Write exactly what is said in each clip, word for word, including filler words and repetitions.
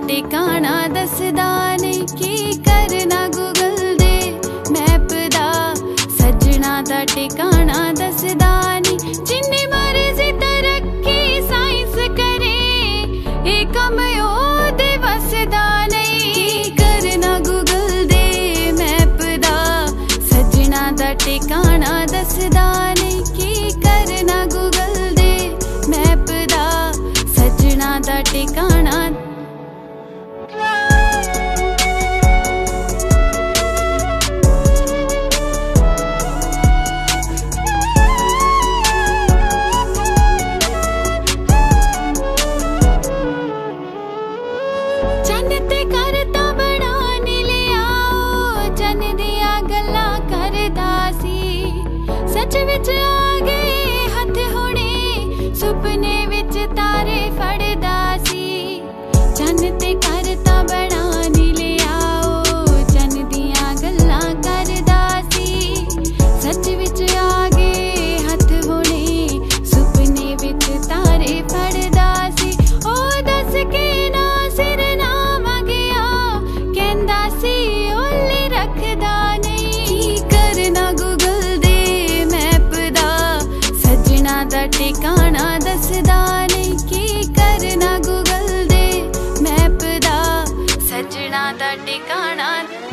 टिकाणा दसदा नहीं की करना गूगल दे मैप दा सजना दा टिकाणा दसदा नहीं। जिन्नी मर्जी तरक्की साइंस करे ए कम ओदे वसदा नहीं। करना गूगल दे मैप दा सजना दा टिकाणा दसदा नहीं की करना गूगल दे मैप दा सजना दा टिकाणा। सच विच आ गए हथ होने सुपने विच तारे फड़दा सी। चन ते करता बड़ा नी ले आओ चन दियां गल्लां करदा सी। सच विच आ गए हथ होने सुपने विच तारे फड़दा सी। ओ दस के ना सिर ना मंगया कहंदा सी ओले रखदा नहीं। करना गूगल दा टिकाणा दसदा नहीं की करना गूगल दे मैप दा सजना दा टिकाणा।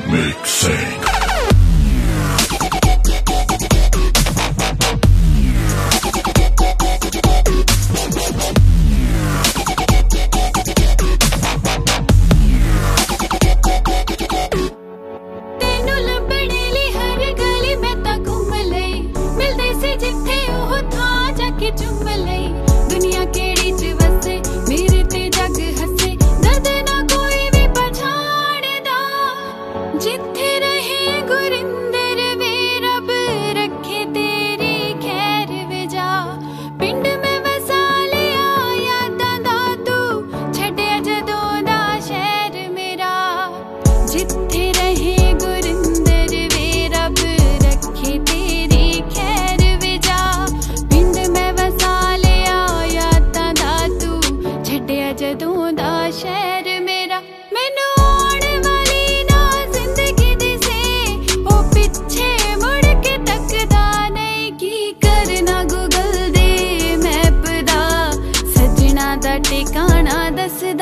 तेनू लभणे लई हर गली मैं तां घुम लई मिलदे सी जिथे ओह थां जाके चुम लई। दुनिया केड़ी च वसे मेरे ते जग हसे दर्द ना कोई भी पछाणदा। जिथे रहे गुरिंदर वे रब रखे तेरी खैर वे जा। पिंड में वसा लिया यादां दा तू छड्डिया जदों दा शहर मेरा। जिथे रहे गुरिंदर वे रब रखे तेरी खैर वे जा। पिंड में वसा लिया यादां दा तू छड्डिया जदों दा शहर मेरा। मैनू आउण वाली ना जिंदगी दिसे ओ पिछे मुड़ के तकदा नहीं। की करना गूगल दे मैप दा सजना दा टिकाणा दस